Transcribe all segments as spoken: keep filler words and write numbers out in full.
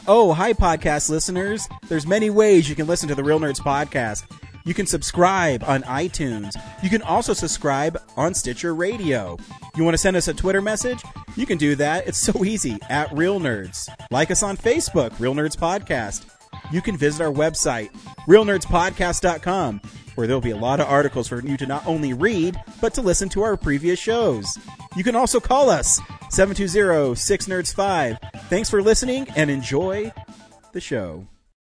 Oh, hi, podcast listeners. There's many ways you can listen to the Real Nerds podcast. You can subscribe on iTunes. You can also subscribe on Stitcher Radio. You want to send us a Twitter message? You can do that. It's so easy, at Real Nerds. Like us on Facebook, Real Nerds Podcast. You can visit our website, real nerds podcast dot com, where there'll be a lot of articles for you to not only read, but to listen to our previous shows. You can also call us, seven two zero, six nerds five. Thanks for listening, and enjoy the show.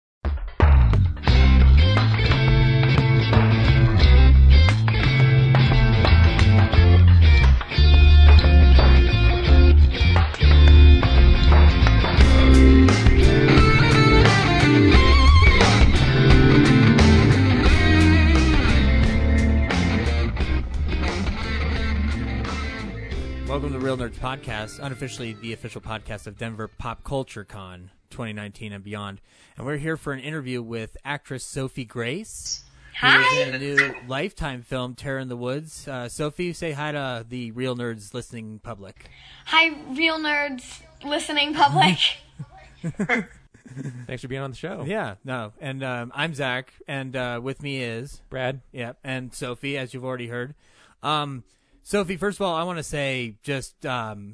Welcome to Real Nerds Podcast, unofficially the official podcast of Denver Pop Culture Con twenty nineteen and beyond. And we're here for an interview with actress Sophie Grace. Hi. Who is in a new Lifetime film, Terror in the Woods. Uh, Sophie, say hi to the Real Nerds listening public. Hi, Real Nerds listening public. Thanks for being on the show. Yeah, no. And um, I'm Zach, and uh, with me is Brad. Yeah, and Sophie, as you've already heard. Um, Sophie, first of all, I want to say just, um,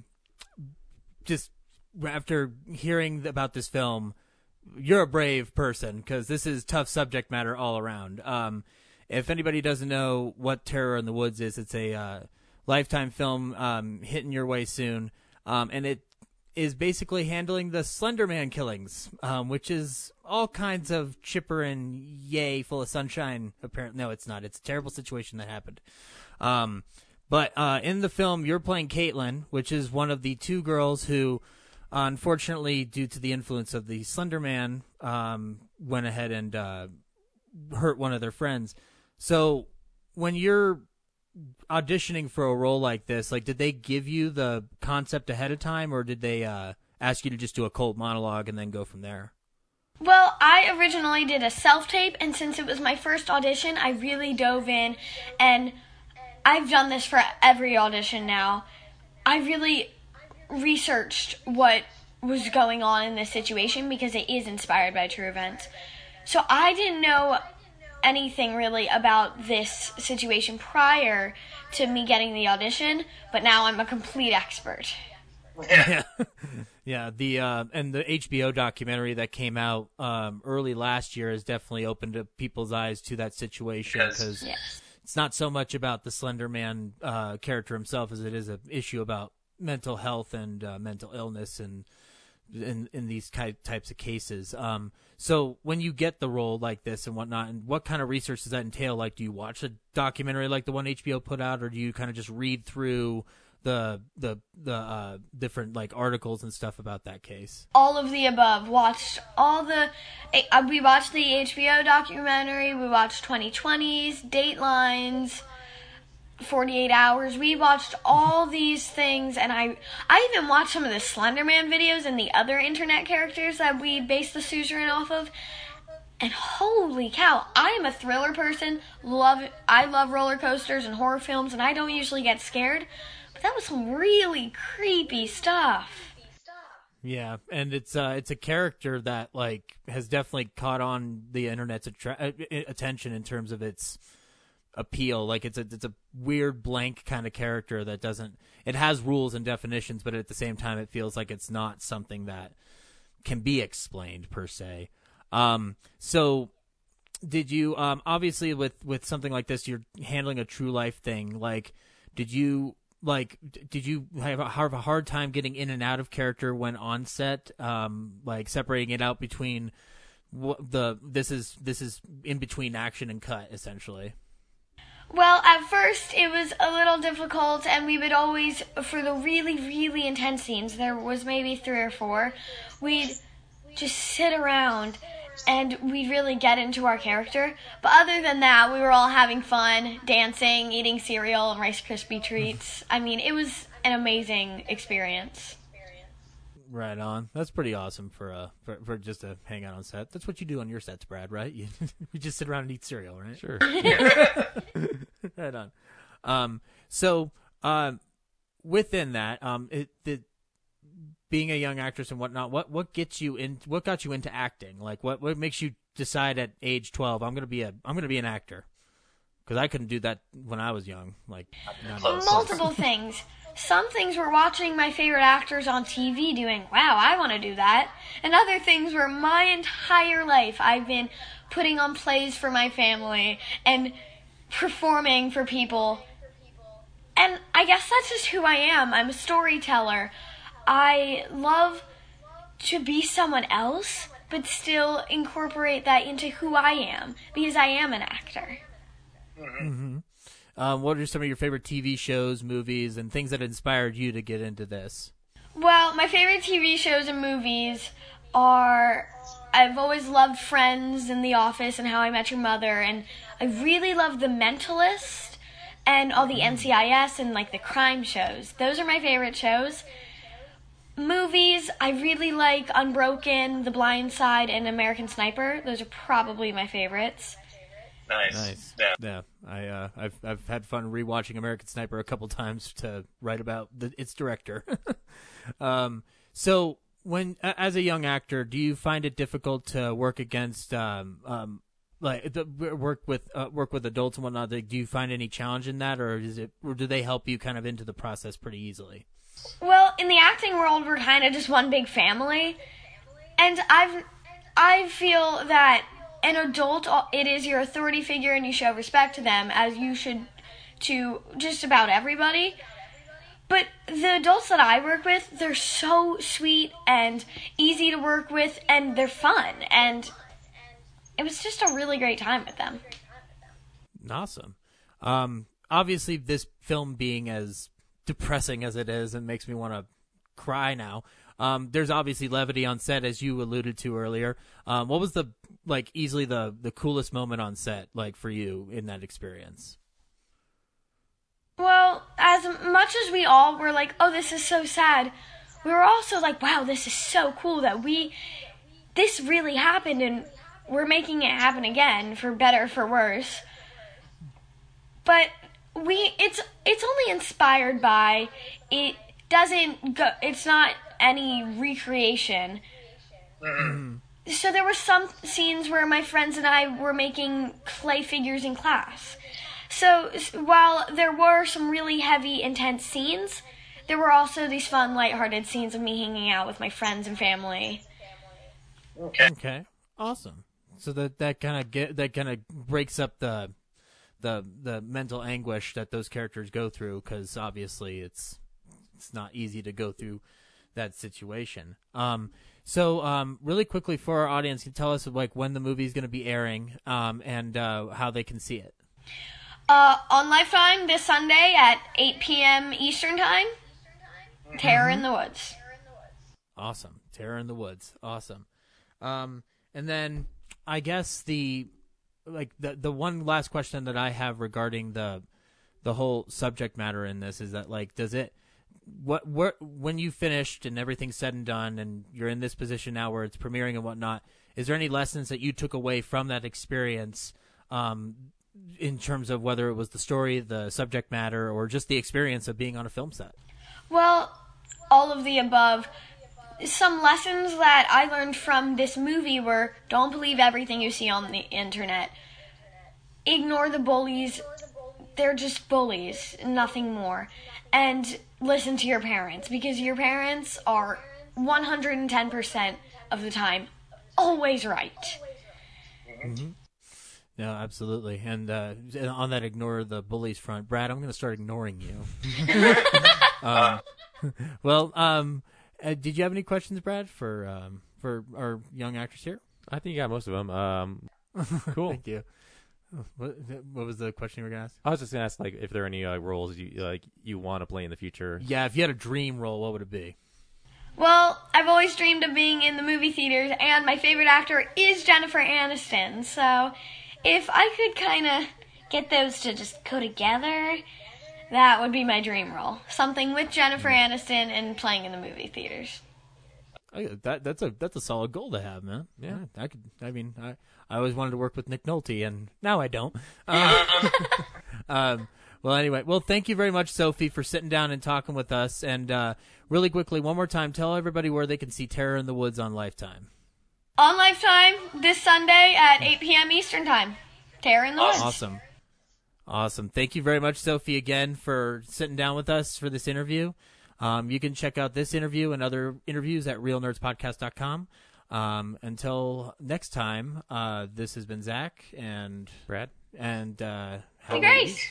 just after hearing about this film, you're a brave person because this is tough subject matter all around. Um, if anybody doesn't know what Terror in the Woods is, it's a uh, Lifetime film um, hitting your way soon, um, and it is basically handling the Slender Man killings, um, which is all kinds of chipper and yay, full of sunshine. Apparently, no, it's not. It's a terrible situation that happened. Um, But uh, in the film, you're playing Caitlin, which is one of the two girls who, uh, unfortunately, due to the influence of the Slender Man, um, went ahead and uh, hurt one of their friends. So when you're auditioning for a role like this, like, did they give you the concept ahead of time, or did they uh, ask you to just do a cold monologue and then go from there? Well, I originally did a self-tape, and since it was my first audition, I really dove in, and I've done this for every audition now. I really researched what was going on in this situation because it is inspired by true events. So I didn't know anything really about this situation prior to me getting the audition, but now I'm a complete expert. Yeah. Yeah, the uh, and the H B O documentary that came out um, early last year has definitely opened up people's eyes to that situation because yes. It's not so much about the Slender Man uh, character himself as it is an issue about mental health and uh, mental illness and in, in these ty- types of cases. Um, so when you get the role like this and whatnot, and what kind of research does that entail? Like, do you watch a documentary like the one H B O put out, or do you kind of just read through the the the uh, different like articles and stuff about that case? All of the above. Watched all the. Uh, we watched the H B O documentary. We watched twenty twenties, Datelines, forty-eight hours. We watched all these things, and I I even watched some of the Slender Man videos and the other internet characters that we based the suzerain off of. And holy cow, I am a thriller person. Love I love roller coasters and horror films, and I don't usually get scared. That was some really creepy stuff. Yeah, and it's uh, it's a character that like has definitely caught on the internet's attra- attention in terms of its appeal. Like it's a it's a weird blank kind of character that doesn't. It has rules and definitions, but at the same time, it feels like it's not something that can be explained per se. Um, so, did you um, obviously with with something like this, you're handling a true life thing. Like, did you? Like, did you have a, have a hard time getting in and out of character when on set? Um, like separating it out between what the this is this is in between action and cut, essentially. Well, at first it was a little difficult, and we would always, for the really, really intense scenes, there was maybe three or four, we'd just sit around and we'd really get into our character. But other than that, we were all having fun, dancing, eating cereal and Rice Krispie treats. I mean, it was an amazing experience. Right on. That's pretty awesome for uh for, for just to hang out on set. That's what you do on your sets, Brad, right? You you just sit around and eat cereal, right? Sure. Right on. Um. So, um, within that, um, it the being a young actress and whatnot, what what gets you in? What got you into acting? Like, what what makes you decide at age twelve, I'm gonna be a I'm gonna be an actor? Because I couldn't do that when I was young. Like, multiple things. Some things were watching my favorite actors on T V doing, wow, I want to do that. And other things were my entire life I've been putting on plays for my family and performing for people. And I guess that's just who I am. I'm a storyteller. I love to be someone else, but still incorporate that into who I am, because I am an actor. Mm-hmm. Um, what are some of your favorite T V shows, movies, and things that inspired you to get into this? Well, my favorite T V shows and movies are, I've always loved Friends and The Office and How I Met Your Mother, and I really love The Mentalist and all the N C I S and like the crime shows. Those are my favorite shows. Movies, I really like Unbroken, The Blind Side, and American Sniper. Those are probably my favorites. Nice. Nice. Yeah. Yeah. I uh, I've I've had fun rewatching American Sniper a couple times to write about the, its director. um. So when as a young actor, do you find it difficult to work against um um like the, work with uh, work with adults and whatnot? Do you find any challenge in that, or is it or do they help you kind of into the process pretty easily? Well, in the acting world, we're kind of just one big family, and I've I feel that an adult, it is your authority figure, and you show respect to them, as you should to just about everybody. But the adults that I work with, they're so sweet and easy to work with, and they're fun, and it was just a really great time with them. Awesome. Um, obviously, this film being as depressing as it is and makes me want to cry now. Um, there's obviously levity on set, as you alluded to earlier. Um, what was the like easily the the coolest moment on set like for you in that experience? Well, as much as we all were like, oh, this is so sad, we were also like, wow, this is so cool that we this really happened, and we're making it happen again, for better or for worse. But we it's it's only inspired by, it doesn't go, it's not any recreation. Mm-hmm. So there were some scenes where my friends and I were making clay figures in class. So while there were some really heavy, intense scenes, there were also these fun, lighthearted scenes of me hanging out with my friends and family. Okay. Okay. Awesome. So that that kind of get that kind of breaks up the the the mental anguish that those characters go through, because obviously it's it's not easy to go through that situation. Um, so um, really quickly for our audience, can you tell us like when the movie is going to be airing um, and uh, how they can see it? Uh, on Lifetime this Sunday at eight p.m. Eastern Time. Terror in the Woods. Awesome. Terror in the Woods. Awesome. Um, and then I guess the like the the one last question that I have regarding the the whole subject matter in this is that like does it what what when you finished and everything's said and done and you're in this position now where it's premiering and whatnot, is there any lessons that you took away from that experience um, in terms of whether it was the story, the subject matter, or just the experience of being on a film set? Well, all of the above. Some lessons that I learned from this movie were, don't believe everything you see on the internet. Ignore the bullies. They're just bullies, nothing more. And listen to your parents, because your parents are one hundred ten percent of the time always right. Mm-hmm. No, absolutely. And uh, on that ignore the bullies front, Brad, I'm going to start ignoring you. um, well, um, uh, did you have any questions, Brad, for um, for our young actors here? I think you got most of them. Um, cool. Thank you. What, what was the question you were going to ask? I was just going to ask, like, if there are any uh, roles you like you want to play in the future. Yeah, if you had a dream role, what would it be? Well, I've always dreamed of being in the movie theaters, and my favorite actor is Jennifer Aniston. So if I could kind of get those to just go together, that would be my dream role. Something with Jennifer Aniston and playing in the movie theaters. I, that that's a that's a solid goal to have, man. Yeah, I could. I mean, I I always wanted to work with Nick Nolte, and now I don't. Um, um, well, anyway, well, thank you very much, Sophie, for sitting down and talking with us. And uh, really quickly, one more time, tell everybody where they can see Terror in the Woods on Lifetime. On Lifetime this Sunday at eight p.m. Eastern Time. Terror in the Woods. Awesome, awesome. Thank you very much, Sophie, again for sitting down with us for this interview. Um, you can check out this interview and other interviews at real nerds podcast dot com. Um, until next time, uh, this has been Zach and Brad. And uh, Hey, Grace.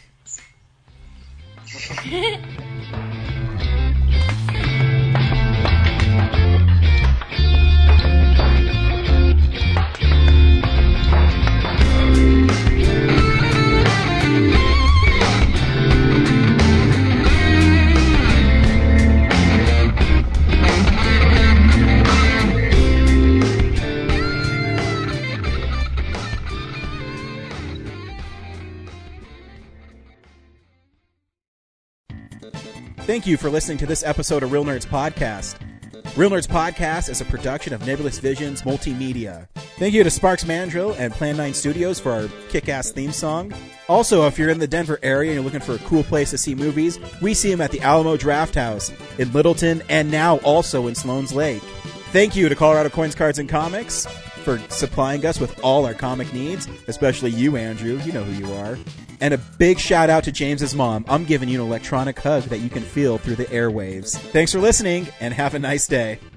Thank you for listening to this episode of Real Nerds Podcast. Real Nerds Podcast is a production of Nebulous Visions Multimedia. Thank you to Sparks Mandrill and Plan nine Studios for our kick-ass theme song. Also, if you're in the Denver area and you're looking for a cool place to see movies, we see them at the Alamo Drafthouse in Littleton and now also in Sloan's Lake. Thank you to Colorado Coins, Cards, and Comics for supplying us with all our comic needs, especially you, Andrew. You know who you are. And a big shout out to James's mom. I'm giving you an electronic hug that you can feel through the airwaves. Thanks for listening, and have a nice day.